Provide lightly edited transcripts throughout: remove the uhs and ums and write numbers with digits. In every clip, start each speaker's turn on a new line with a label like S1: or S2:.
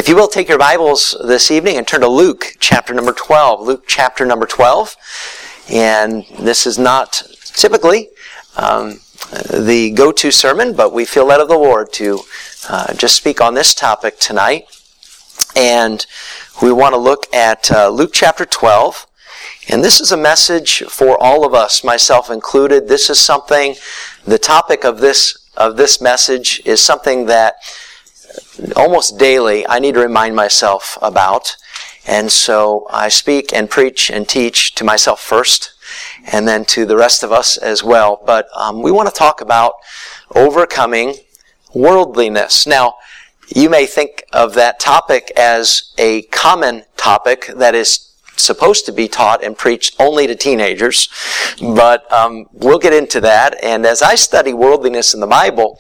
S1: If you will, take your Bibles this evening and turn to Luke chapter number 12. Luke chapter number 12. And this is not typically the go-to sermon, but we feel led of the Lord to just speak on this topic tonight. And we want to look at Luke chapter 12. And this is a message for all of us, myself included. This is something, the topic of this message is something that almost daily I need to remind myself about. And so I speak and preach and teach to myself first, and then to the rest of us as well. But we want to talk about overcoming worldliness. Now, you may think of that topic as a common topic that is supposed to be taught and preached only to teenagers, but we'll get into that. And as I study worldliness in the Bible,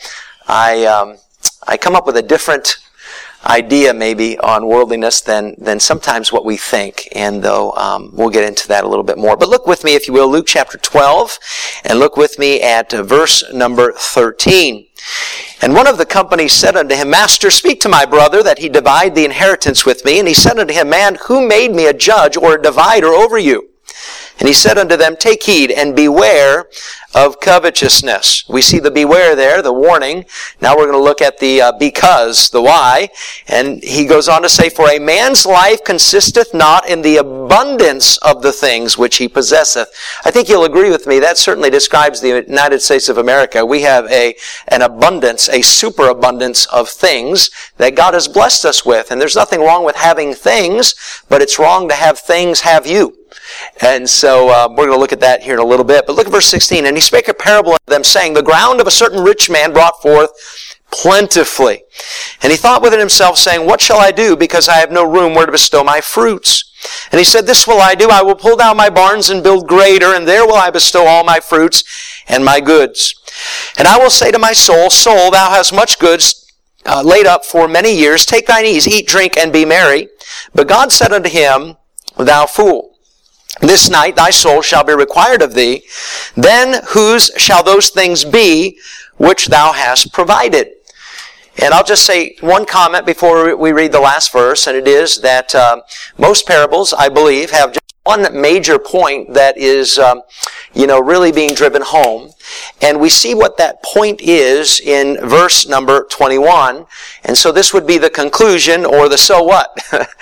S1: I come up with a different idea maybe on worldliness than sometimes what we think, and though we'll get into that a little bit more. But look with me, if you will, Luke chapter 12, and look with me at verse number 13. And one of the company said unto him, Master, speak to my brother that he divide the inheritance with me. And he said unto him, Man, who made me a judge or a divider over you? And he said unto them, Take heed and beware of covetousness. We see the beware there, the warning. Now we're going to look at the because, the why. And he goes on to say, For a man's life consisteth not in the abundance of the things which he possesseth. I think you'll agree with me, that certainly describes the United States of America. We have an abundance, a superabundance of things that God has blessed us with. And there's nothing wrong with having things, but it's wrong to have things have you. And so we're going to look at that here in a little bit. But look at verse 16. And he spake a parable unto them, saying, The ground of a certain rich man brought forth plentifully. And he thought within himself, saying, What shall I do, because I have no room where to bestow my fruits? And he said, This will I do. I will pull down my barns and build greater, and there will I bestow all my fruits and my goods. And I will say to my soul, Soul, thou hast much goods laid up for many years. Take thine ease, eat, drink, and be merry. But God said unto him, Thou fool, this night thy soul shall be required of thee. Then whose shall those things be which thou hast provided? And I'll just say one comment before we read the last verse, and it is that most parables, I believe, have just one major point that is, really being driven home. And we see what that point is in verse number 21. And so this would be the conclusion, or the so what.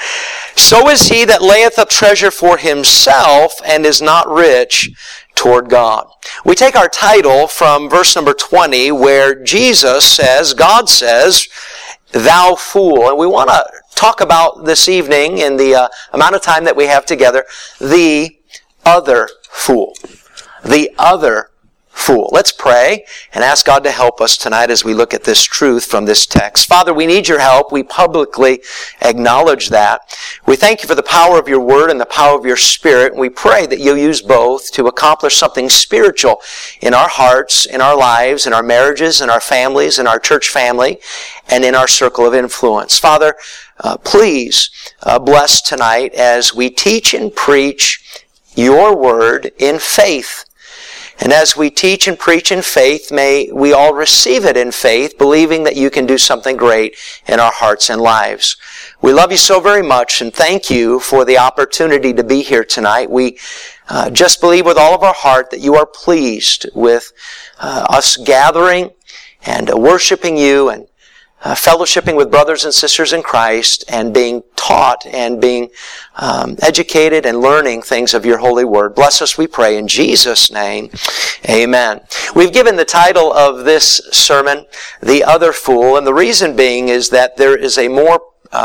S1: So is he that layeth up treasure for himself and is not rich toward God. We take our title from verse number 20, where Jesus says, God says, Thou fool. And we want to talk about this evening, in the amount of time that we have together, the other fool. The other fool. Let's pray and ask God to help us tonight as we look at this truth from this text. Father, we need your help. We publicly acknowledge that. We thank you for the power of your word and the power of your spirit. We pray that you'll use both to accomplish something spiritual in our hearts, in our lives, in our marriages, in our families, in our church family, and in our circle of influence. Father, please bless tonight as we teach and preach your word in faith. And as we teach and preach in faith, may we all receive it in faith, believing that you can do something great in our hearts and lives. We love you so very much, and thank you for the opportunity to be here tonight. We just believe with all of our heart that you are pleased with us gathering and worshiping you and fellowshipping with brothers and sisters in Christ, and being taught and being educated and learning things of your holy word. Bless us, we pray, in Jesus' name. Amen. We've given the title of this sermon, The Other Fool, and the reason being is that there is a more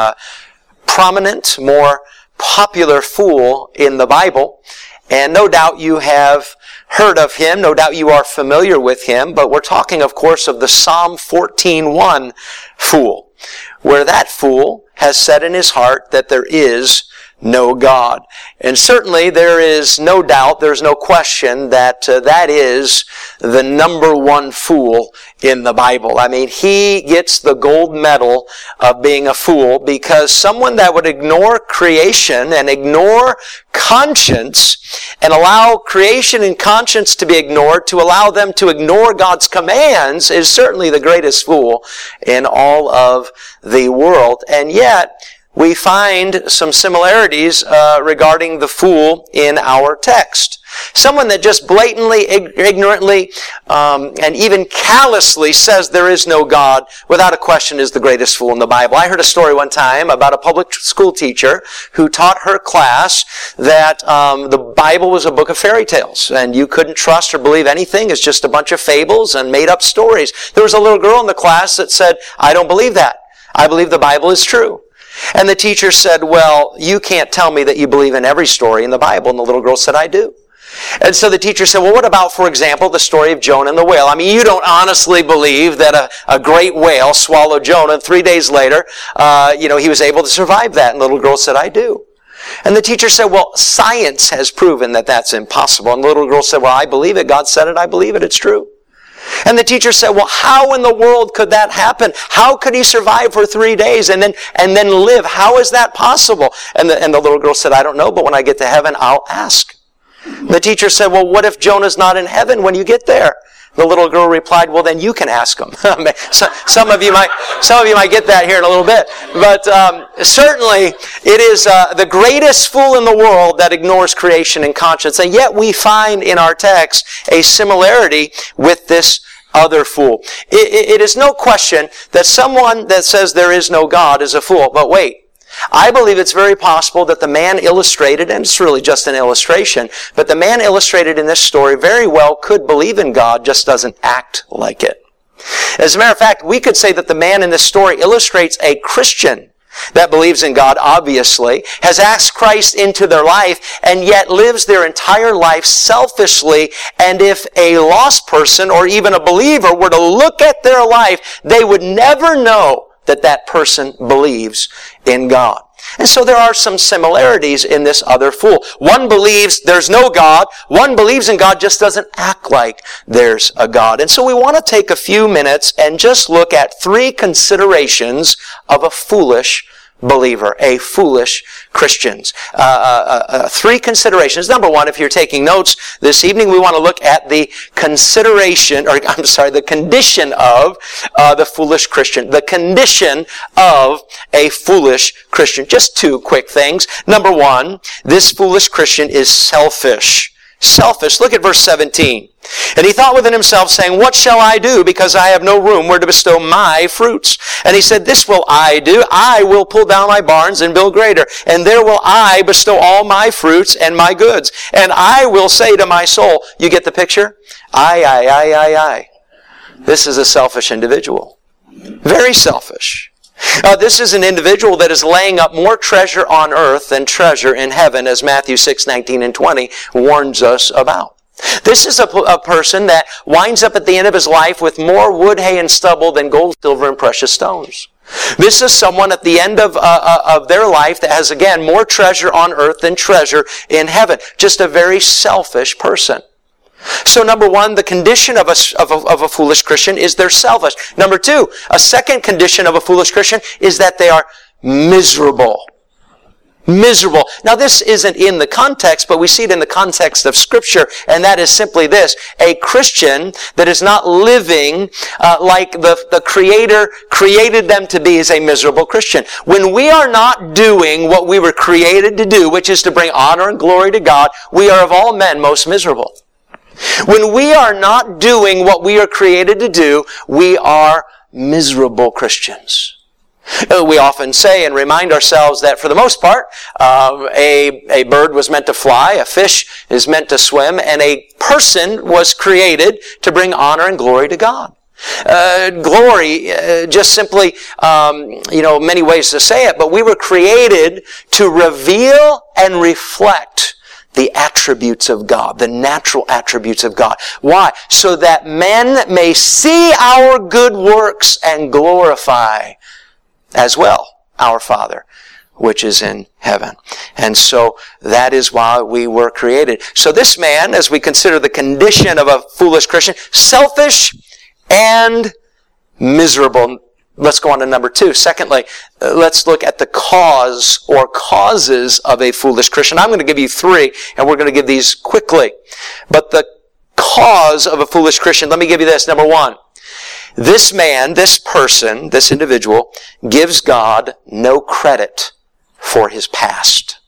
S1: prominent, more popular fool in the Bible, and no doubt you have heard of him. No doubt you are familiar with him, but we're talking, of course, of the Psalm 14:1 fool, where that fool has said in his heart that there is no God. And certainly there is no doubt, there's no question that that is the number one fool in the Bible. I mean, he gets the gold medal of being a fool, because someone that would ignore creation and ignore conscience and allow creation and conscience to be ignored, to allow them to ignore God's commands, is certainly the greatest fool in all of the world. And yet, we find some similarities regarding the fool in our text. Someone that just blatantly, ignorantly, and even callously says there is no God, without a question, is the greatest fool in the Bible. I heard a story one time about a public school teacher who taught her class that the Bible was a book of fairy tales, and you couldn't trust or believe anything. It's just a bunch of fables and made-up stories. There was a little girl in the class that said, "I don't believe that. I believe the Bible is true." And the teacher said, "Well, you can't tell me that you believe in every story in the Bible." And the little girl said, "I do." And so the teacher said, "Well, what about, for example, the story of Jonah and the whale? I mean, you don't honestly believe that a great whale swallowed Jonah, and 3 days later, he was able to survive that?" And the little girl said, "I do." And the teacher said, "Well, science has proven that that's impossible." And the little girl said, "Well, I believe it. God said it. I believe it. It's true." And the teacher said, "Well, how in the world could that happen? How could he survive for 3 days and then live? How is that possible?" And the little girl said, "I don't know, but when I get to heaven, I'll ask." The teacher said, "Well, what if Jonah's not in heaven when you get there?" The little girl replied, "Well, then you can ask him." Some of you might get that here in a little bit. But certainly, it is the greatest fool in the world that ignores creation and conscience. And yet we find in our text a similarity with this other fool. It is no question that someone that says there is no God is a fool. But wait. I believe it's very possible that the man illustrated, and it's really just an illustration, but the man illustrated in this story very well could believe in God, just doesn't act like it. As a matter of fact, we could say that the man in this story illustrates a Christian that believes in God, obviously, has asked Christ into their life, and yet lives their entire life selfishly. And if a lost person or even a believer were to look at their life, they would never know that that person believes in God. And so there are some similarities in this other fool. One believes there's no God. One believes in God, just doesn't act like there's a God. And so we want to take a few minutes and just look at 3 considerations of a foolish believer, a foolish Christian. 3 considerations. Number 1, if you're taking notes this evening, we want to look at the the condition of the foolish Christian. The condition of a foolish Christian. Just 2 quick things. Number 1, this foolish Christian is selfish. Selfish. Look at verse 17. "And he thought within himself, saying, What shall I do, because I have no room where to bestow my fruits? And he said, This will I do. I will pull down my barns and build greater. And there will I bestow all my fruits and my goods. And I will say to my soul," you get the picture? I. This is a selfish individual. Very selfish. This is an individual that is laying up more treasure on earth than treasure in heaven, as Matthew 6:19 and 20 warns us about. This is a person that winds up at the end of his life with more wood, hay, and stubble than gold, silver, and precious stones. This is someone at the end of their life that has, again, more treasure on earth than treasure in heaven. Just a very selfish person. So number 1, the condition of a foolish Christian is they're selfish. Number 2, a second condition of a foolish Christian is that they are miserable. Miserable. Now this isn't in the context, but we see it in the context of Scripture, and that is simply this. A Christian that is not living like the Creator created them to be is a miserable Christian. When we are not doing what we were created to do, which is to bring honor and glory to God, we are of all men most miserable. When we are not doing what we are created to do, we are miserable Christians. We often say and remind ourselves that for the most part, a bird was meant to fly, a fish is meant to swim, and a person was created to bring honor and glory to God. Glory, just simply, many ways to say it, but we were created to reveal and reflect the attributes of God, the natural attributes of God. Why? So that men may see our good works and glorify as well our Father, which is in heaven. And so that is why we were created. So this man, as we consider the condition of a foolish Christian, selfish and miserable. let's go on to number 2. Secondly, let's look at the cause or causes of a foolish Christian. I'm going to give you 3, and we're going to give these quickly. But the cause of a foolish Christian, let me give you this. Number 1, this man, this person, this individual, gives God no credit for his past.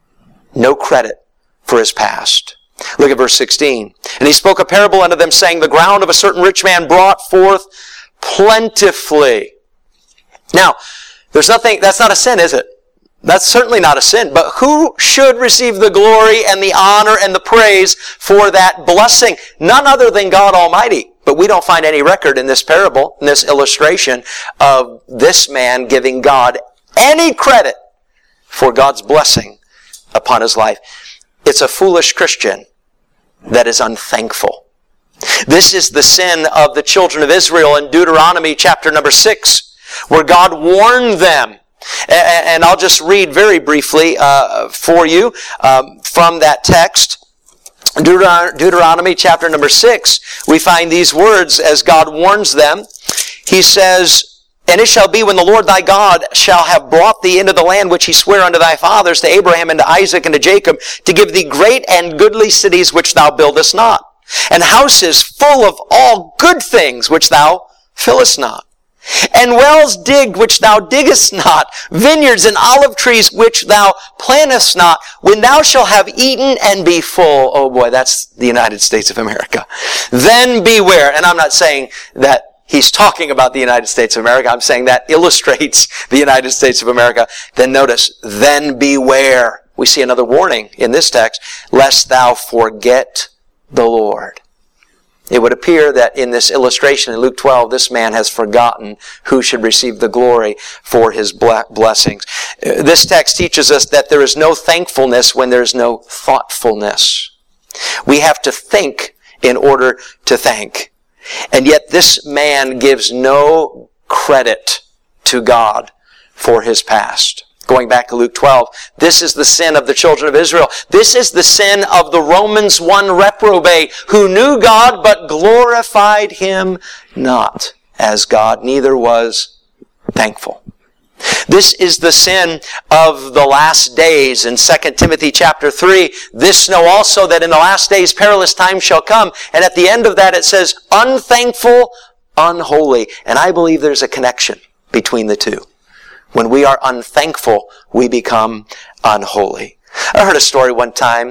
S1: No credit for his past. Look at verse 16. And he spoke a parable unto them, saying, the ground of a certain rich man brought forth plentifully. Now, there's nothing, that's not a sin, is it? That's certainly not a sin. But who should receive the glory and the honor and the praise for that blessing? None other than God Almighty. But we don't find any record in this parable, in this illustration, of this man giving God any credit for God's blessing upon his life. It's a foolish Christian that is unthankful. This is the sin of the children of Israel in Deuteronomy chapter number 6, where God warned them. And I'll just read very briefly for you from that text. Deuteronomy chapter number 6, we find these words as God warns them. He says, and it shall be when the Lord thy God shall have brought thee into the land which he sware unto thy fathers, to Abraham and to Isaac and to Jacob, to give thee great and goodly cities which thou buildest not, and houses full of all good things which thou fillest not, and wells digged which thou diggest not, vineyards and olive trees which thou plantest not, when thou shalt have eaten and be full. Oh boy, that's the United States of America. Then beware. And I'm not saying that he's talking about the United States of America. I'm saying that illustrates the United States of America. Then notice, then beware. We see another warning in this text, lest thou forget the Lord. It would appear that in this illustration in Luke 12, this man has forgotten who should receive the glory for his blessings. This text teaches us that there is no thankfulness when there is no thoughtfulness. We have to think in order to thank. And yet this man gives no credit to God for his past. Going back to Luke 12, this is the sin of the children of Israel. This is the sin of the Romans 1 reprobate, who knew God but glorified him not as God, neither was thankful. This is the sin of the last days. In 2 Timothy chapter 3, this know also that in the last days perilous times shall come. And at the end of that it says, unthankful, unholy. And I believe there's a connection between the two. When we are unthankful, we become unholy. I heard a story one time,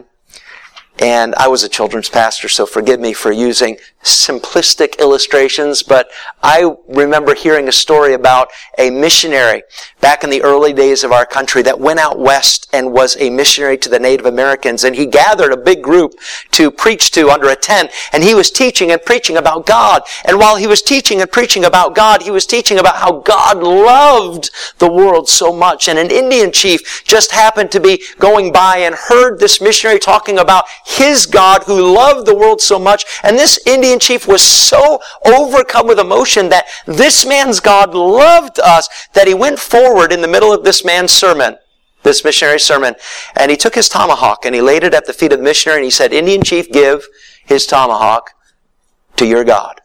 S1: and I was a children's pastor, so forgive me for using simplistic illustrations, but I remember hearing a story about a missionary back in the early days of our country that went out west and was a missionary to the Native Americans, and he gathered a big group to preach to under a tent, and he was teaching and preaching about God. And while he was teaching and preaching about God, he was teaching about how God loved the world so much. And an Indian chief just happened to be going by and heard this missionary talking about his God who loved the world so much, and this Indian chief was so overcome with emotion that this man's God loved us that he went forward in the middle of this man's sermon, this missionary's sermon, and he took his tomahawk and he laid it at the feet of the missionary and he said, Indian chief, give his tomahawk to your God.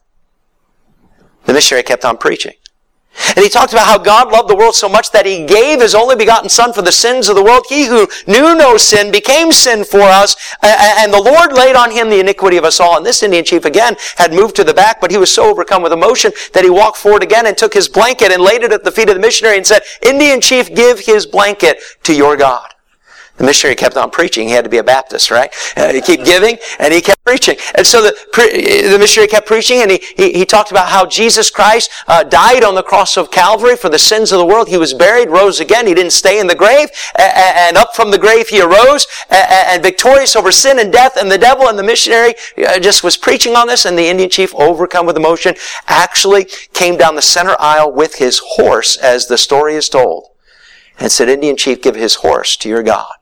S1: The missionary kept on preaching. And he talked about how God loved the world so much that he gave his only begotten Son for the sins of the world. He who knew no sin became sin for us, and the Lord laid on him the iniquity of us all. And this Indian chief again had moved to the back, but he was so overcome with emotion that he walked forward again and took his blanket and laid it at the feet of the missionary and said, Indian chief, give his blanket to your God. The missionary kept on preaching. He had to be a Baptist, right? He kept giving, and he kept preaching. And so the missionary kept preaching, and he talked about how Jesus Christ died on the cross of Calvary for the sins of the world. He was buried, rose again. He didn't stay in the grave. And up from the grave he arose, and victorious over sin and death and the devil. And the missionary just was preaching on this, and the Indian chief, overcome with emotion, actually came down the center aisle with his horse, as the story is told, and said, Indian chief, give his horse to your God.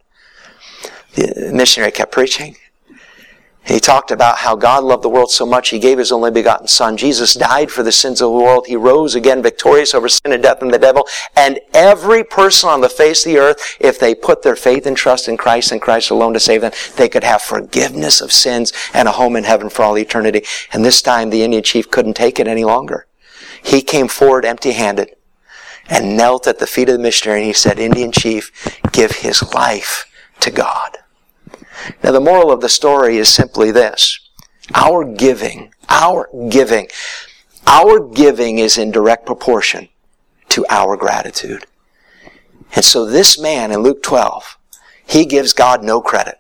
S1: The missionary kept preaching. He talked about how God loved the world so much, He gave His only begotten Son. Jesus died for the sins of the world. He rose again victorious over sin and death and the devil. And every person on the face of the earth, if they put their faith and trust in Christ and Christ alone to save them, they could have forgiveness of sins and a home in heaven for all eternity. And this time the Indian chief couldn't take it any longer. He came forward empty-handed. and knelt at the feet of the missionary, and he said, Indian chief, give his life to God. Now the moral of the story is simply this. Our giving is in direct proportion to our gratitude. And so this man in Luke 12, he gives God no credit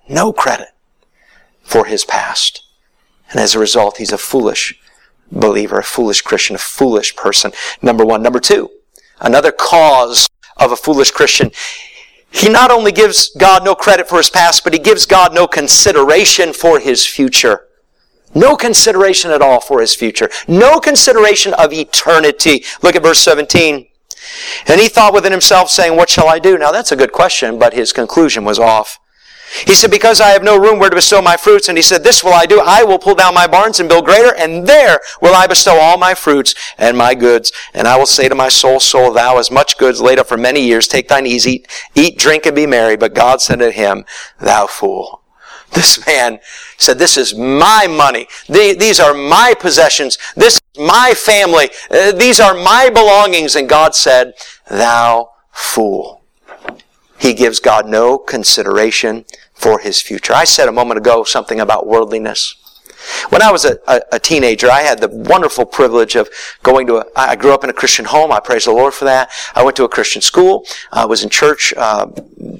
S1: for his past. And as a result, he's a foolish believer, a foolish Christian, a foolish person. Number one. Number two, another cause of a foolish Christian, he not only gives God no credit for his past, but he gives God no consideration for his future. No consideration at all for his future. No consideration of eternity. Look at verse 17. And he thought within himself, saying, what shall I do? Now that's a good question, but his conclusion was off. He said, because I have no room where to bestow my fruits. And he said, this will I do. I will pull down my barns and build greater, and there will I bestow all my fruits and my goods. And I will say to my soul, soul, thou hast much goods laid up for many years. Take thine ease, eat, drink, and be merry. But God said to him, thou fool. This man said, this is my money. These are my possessions. This is my family. These are my belongings. And God said, thou fool. He gives God no consideration for his future. I said a moment ago something about worldliness. When I was a teenager, I had the wonderful privilege of I grew up in a Christian home. I praise the Lord for that. I went to a Christian school. I was in church all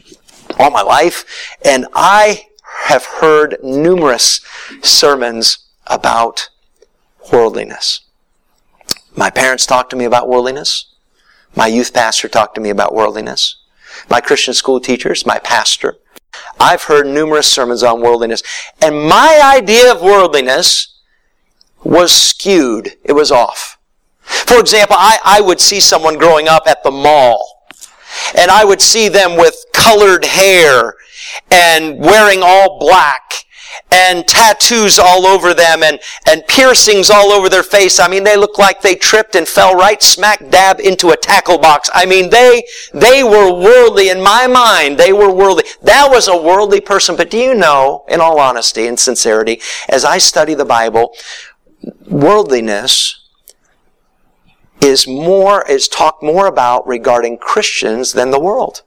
S1: my life. And I have heard numerous sermons about worldliness. My parents talked to me about worldliness. My youth pastor talked to me about worldliness. My Christian school teachers, my pastor. I've heard numerous sermons on worldliness. And my idea of worldliness was skewed. It was off. For example, I would see someone growing up at the mall. And I would see them with colored hair and wearing all black and tattoos all over them and piercings all over their face. I mean, they looked like they tripped and fell right smack dab into a tackle box. I mean, they were worldly. In my mind, they were worldly. That was a worldly person. But do you know, in all honesty and sincerity, as I study the Bible, worldliness is talked more about regarding Christians than the world.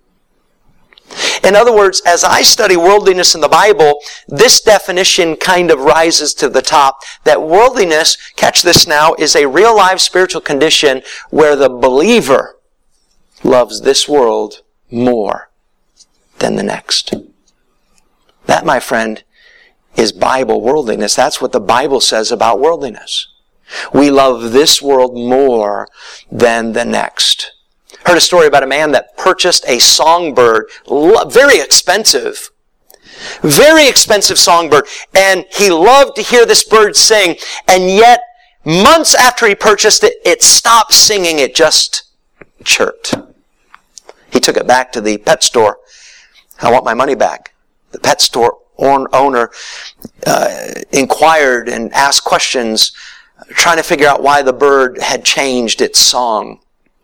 S1: In other words, as I study worldliness in the Bible, this definition kind of rises to the top, that worldliness, catch this now, is a real life spiritual condition where the believer loves this world more than the next. That, my friend, is Bible worldliness. That's what the Bible says about worldliness. We love this world more than the next. Heard a story about a man that purchased a songbird, very expensive songbird, and he loved to hear this bird sing, and yet months after he purchased it, it stopped singing, it just chirped. He took it back to the pet store. I want my money back. The pet store owner inquired and asked questions, trying to figure out why the bird had changed its song.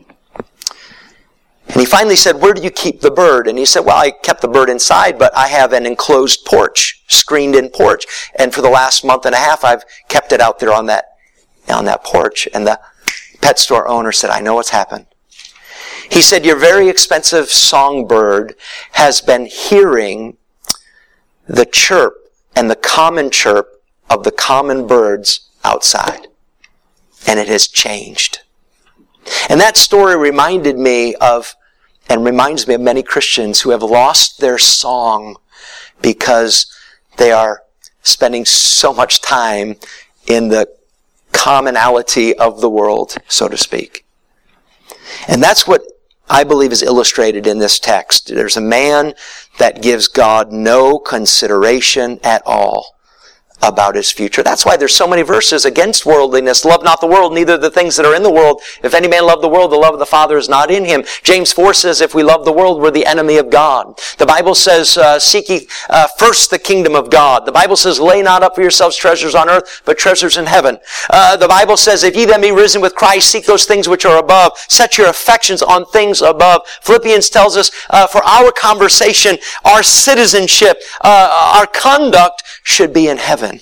S1: And he finally said, where do you keep the bird? And he said, well, I kept the bird inside, but I have an enclosed porch, screened-in porch. And for the last month and a half, I've kept it out there on that porch. And the pet store owner said, I know what's happened. He said, your very expensive songbird has been hearing the chirp and the common chirp of the common birds outside. And it has changed. And that story reminded me of, and reminds me of many Christians who have lost their song because they are spending so much time in the commonality of the world, so to speak. And that's what I believe is illustrated in this text. There's a man that gives God no consideration at all about his future. That's why there's so many verses against worldliness. Love not the world, neither the things that are in the world. If any man love the world, the love of the Father is not in him. James 4 says, if we love the world, we're the enemy of God. The Bible says, seek ye first the kingdom of God. The Bible says, lay not up for yourselves treasures on earth, but treasures in heaven. The Bible says, if ye then be risen with Christ, seek those things which are above. Set your affections on things above. Philippians tells us, for our conversation, our citizenship, our conduct should be in heaven.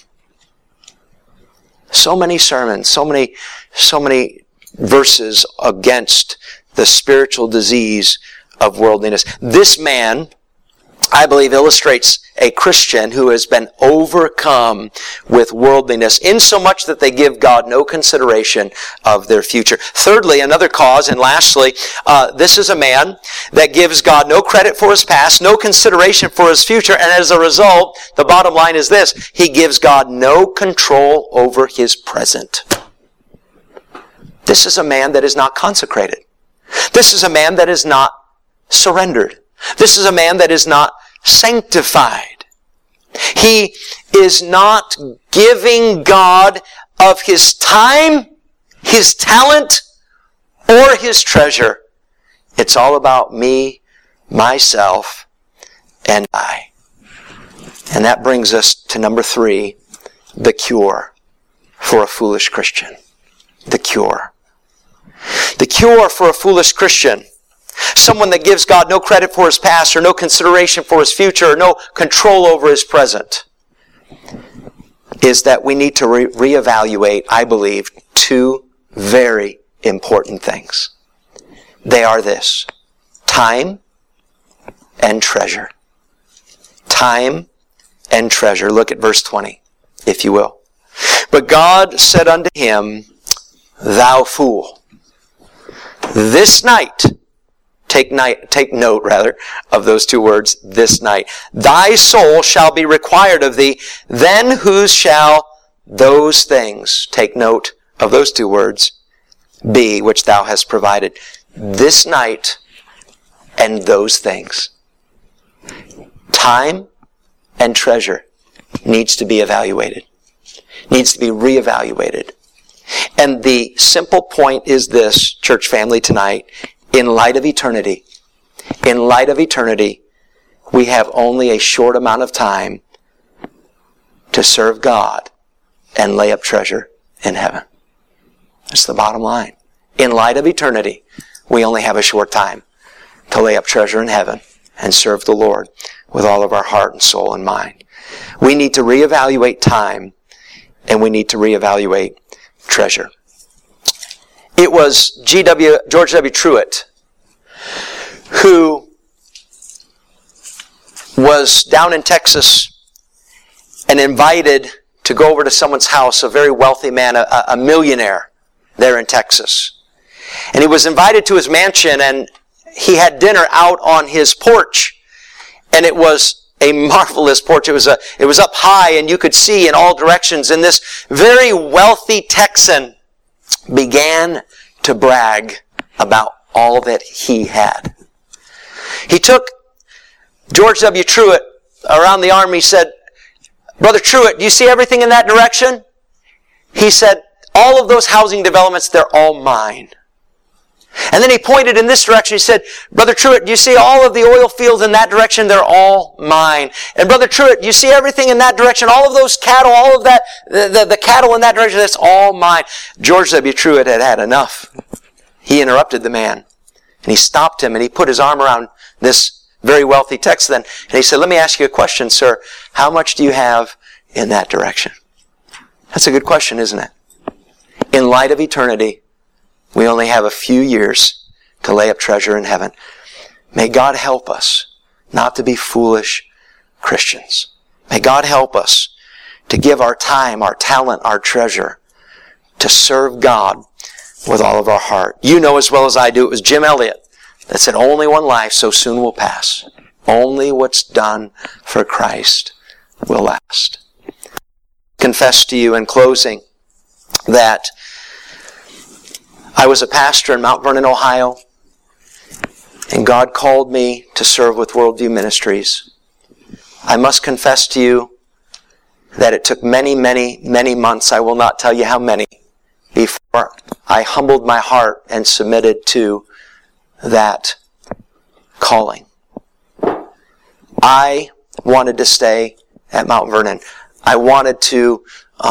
S1: So many sermons, so many verses against the spiritual disease of worldliness. This man, I believe, illustrates a Christian who has been overcome with worldliness, insomuch that they give God no consideration of their future. Thirdly, another cause, and lastly, this is a man that gives God no credit for his past, no consideration for his future, and as a result, the bottom line is this: he gives God no control over his present. This is a man that is not consecrated. This is a man that is not surrendered. This is a man that is not sanctified. He is not giving God of his time, his talent, or his treasure. It's all about me, myself, and I. And that brings us to number 3, the cure for a foolish Christian. The cure. The cure for a foolish Christian, someone that gives God no credit for his past or no consideration for his future or no control over his present, is that we need to reevaluate, I believe, 2 very important things. They are this: time and treasure. Time and treasure. Look at verse 20, if you will. But God said unto him, Thou fool, this night, take note of those 2 words, this night, thy soul shall be required of thee. Then whose shall those things, take note of those 2 words, be which thou hast provided? This night and those things. Time and treasure needs to be evaluated. Needs to be reevaluated. And the simple point is this, church family, tonight: in light of eternity, we have only a short amount of time to serve God and lay up treasure in heaven. That's the bottom line. In light of eternity, we only have a short time to lay up treasure in heaven and serve the Lord with all of our heart and soul and mind. We need to reevaluate time, and we need to reevaluate treasure. It was George W. Truett who was down in Texas and invited to go over to someone's house, a very wealthy man, a millionaire there in Texas. And he was invited to his mansion, and he had dinner out on his porch. And it was a marvelous porch. It was up high, and you could see in all directions. And this very wealthy Texan began to brag about all that he had. He took George W. Truett around the arm. He said, Brother Truett, do you see everything in that direction? He said, all of those housing developments, they're all mine. And then he pointed in this direction. He said, Brother Truett, do you see all of the oil fields in that direction? They're all mine. And Brother Truett, do you see everything in that direction? All of those cattle, all of that, the cattle in that direction, that's all mine. George W. Truett had had enough. He interrupted the man. And he stopped him, and he put his arm around this very wealthy Texan. And he said, let me ask you a question, sir. How much do you have in that direction? That's a good question, isn't it? In light of eternity, we only have a few years to lay up treasure in heaven. May God help us not to be foolish Christians. May God help us to give our time, our talent, our treasure to serve God with all of our heart. You know as well as I do, it was Jim Elliot that said, only one life so soon will pass. Only what's done for Christ will last. Confess to you in closing that I was a pastor in Mount Vernon, Ohio, and God called me to serve with Worldview Ministries. I must confess to you that it took many, many, many months, I will not tell you how many, before I humbled my heart and submitted to that calling. I wanted to stay at Mount Vernon. I wanted to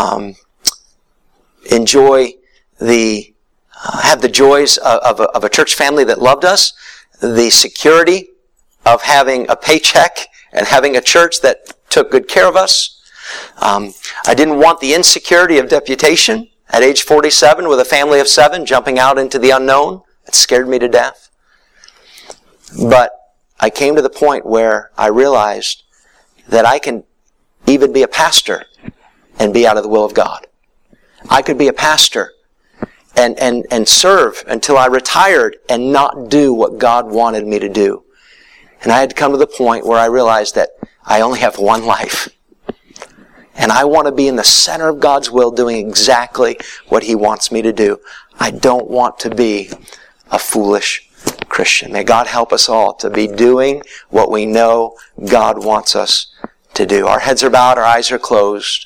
S1: enjoy have the joys of a church family that loved us, the security of having a paycheck and having a church that took good care of us. I didn't want the insecurity of deputation at age 47 with a family of 7 jumping out into the unknown It scared me to death. But I came to the point where I realized that I can even be a pastor and be out of the will of God. I could be a pastor and serve until I retired and not do what God wanted me to do. And I had to come to the point where I realized that I only have one life. And I want to be in the center of God's will doing exactly what He wants me to do. I don't want to be a foolish Christian. May God help us all to be doing what we know God wants us to do. Our heads are bowed, our eyes are closed.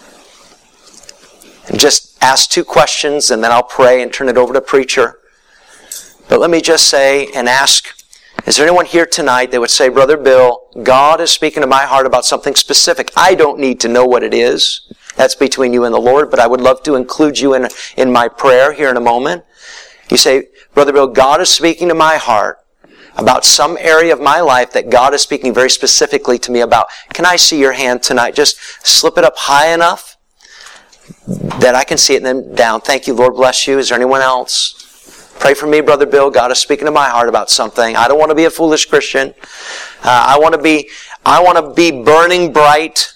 S1: And just ask 2 questions and then I'll pray and turn it over to preacher. But let me just say and ask, is there anyone here tonight that would say, Brother Bill, God is speaking to my heart about something specific. I don't need to know what it is. That's between you and the Lord, but I would love to include you in my prayer here in a moment. You say, Brother Bill, God is speaking to my heart about some area of my life that God is speaking very specifically to me about. Can I see your hand tonight? Just slip it up high enough that I can see it and then down. Thank you, Lord bless you. Is there anyone else? Pray for me, Brother Bill. God is speaking to my heart about something. I don't want to be a foolish Christian. I want to be burning bright,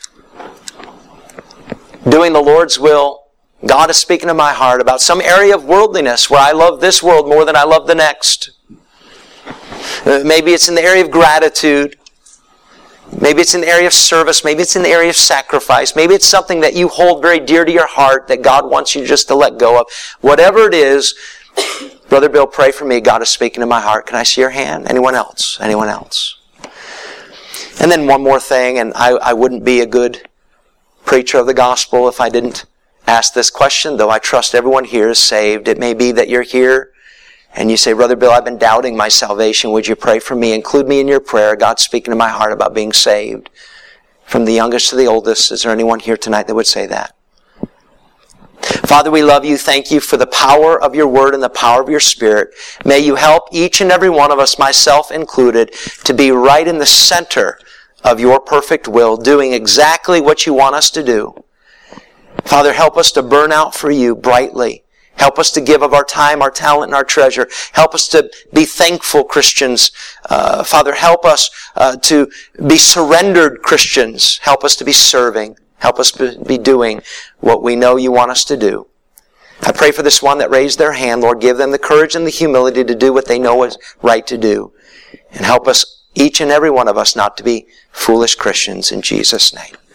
S1: doing the Lord's will. God is speaking to my heart about some area of worldliness where I love this world more than I love the next. Maybe it's in the area of gratitude. Maybe it's in the area of service. Maybe it's in the area of sacrifice. Maybe it's something that you hold very dear to your heart that God wants you just to let go of. Whatever it is, Brother Bill, pray for me. God is speaking to my heart. Can I see your hand? Anyone else? Anyone else? And then one more thing, and I wouldn't be a good preacher of the gospel if I didn't ask this question, though I trust everyone here is saved. It may be that you're here and you say, Brother Bill, I've been doubting my salvation. Would you pray for me? Include me in your prayer. God's speaking to my heart about being saved. From the youngest to the oldest, is there anyone here tonight that would say that? Father, we love you. Thank you for the power of your word and the power of your Spirit. May you help each and every one of us, myself included, to be right in the center of your perfect will, doing exactly what you want us to do. Father, help us to burn out for you brightly. Help us to give of our time, our talent, and our treasure. Help us to be thankful Christians. Father, help us to be surrendered Christians. Help us to be serving. Help us be doing what we know you want us to do. I pray for this one that raised their hand. Lord, give them the courage and the humility to do what they know is right to do. And help us, each and every one of us, not to be foolish Christians in Jesus' name.